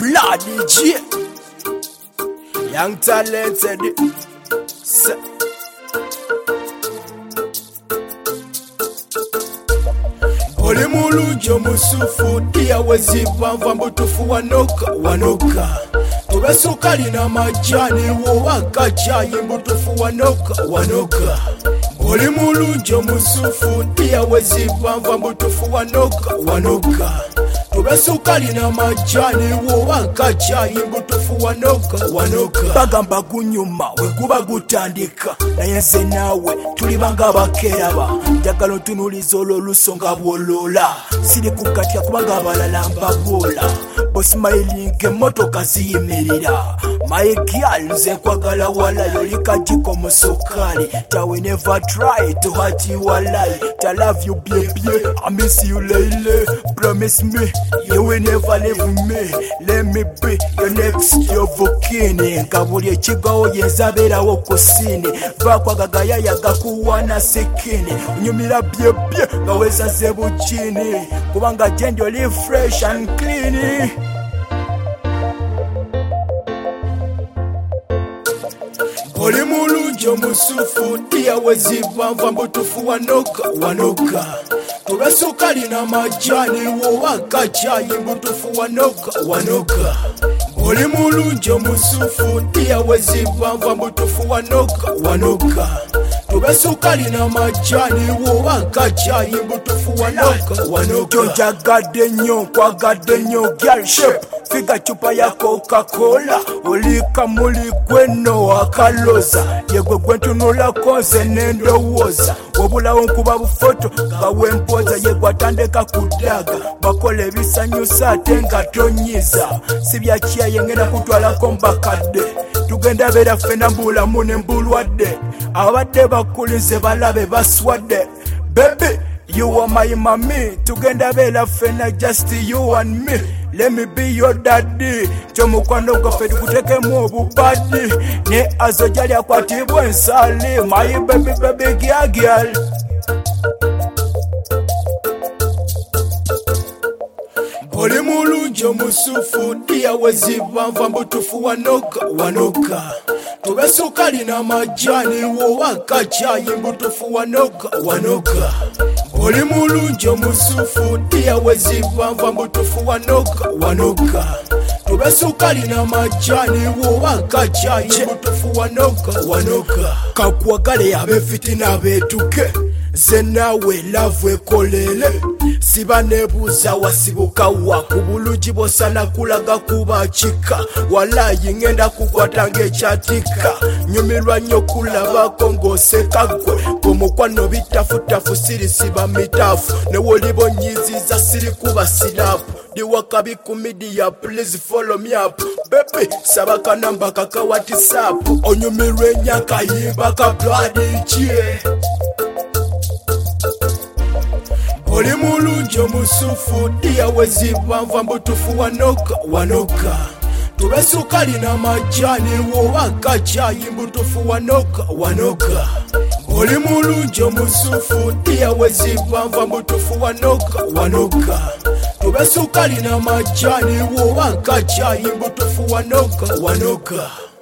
Bloody J, young talented. Oli mulungi omusufu tiyawezibwanva mbutufu wanoka tube sukali na majani wowa kachayi mbutufu wanoka Oli mulungi omusufu tiyawezibwanva mbutufu wanoka tube sukali na majani wowa kachayi mbutufu wanoka bagamba gunyuma weguba gutandika naye nze naawe tuli banga bakeraba njagala otunuliza olwo lusonga bwolola siri kukatya kubanga abalala mbagola bosmailing emmotoka ziyimirira my girl nze nkwagala walayi oli kajiko mu sukali tawe never try to hurt you walayi to love you baby I miss you lately promise me you will never leave me let me be your next of kin nga buli ekigawo yenzabeerawo kusini vakwagagaya yagakuwana sekini unyumira byebye nga wezaze bukini kubanga jendi oli fresh and clean Oli mulungi omusufu tiyawezibwanva mbutufu wanoka tube sukali na majani wowa kachayi mbutufu wanoka Oli mulungi omusufu tiyawezibwanva mbutufu wanoka tube sukali na majani wowa kachayi mbutufu wanoka njagadde nnyo nkwagadde nnyo girl shape figa chupa ya Coca-Cola olika muli gweno akaloza yegwe gwentunula konse nendowooza wabulawo nkuba bufoto nga wempoza yegwe atandika kudaga bakola ebisanyusa ate nga tonyiza sibyakyaye ngenda kutwalako mbakadde tugenda beera ffena mbulamu ne mbulwadde abadde bakulize balabe baswadde baby you are my mommy tugenda beera ffena just you and me let me be your daddy kyomukwano gwaffe tukutekemu obubadi ne azo gyali akwatibwa ensali my baby girl Oli mulungi omusufu tiyawezibwanva mbutufu wanoka tube sukali na majani wowa kachayi mbutufu wanoka Oli mulungi omusufu tiyawezibwanva mbutufu wanoka tube sukali na majani wowa kachayi mbutufu wanoka kakwagale abefitina abetuke ze nawe lavu ekolele siba nebuuza wasibuka wa ku bulungi bw'osana kulaga kuba kika walayi ngenda kukwata ng'ekyatika nyumirwa nnyo kulabako ng'oseka ggwe ng'omukwano bitafutafu siri siba mitaafu ne woliba onnyiziza siri kuba sirapu diwakabi ku media please follow me up baby saba kanamba kaka WhatsApp onyumirwa enyakayimba ka Bloody J Oli mulungi omusufu tiyawezibwanva mbutufu wanoka tube sukali na majani wowa kachayi mbutufu wanoka Oli mulungi omusufu tiyawezibwanva mbutufu wanoka tube sukali na majani wowa kachayi mbutufu wanoka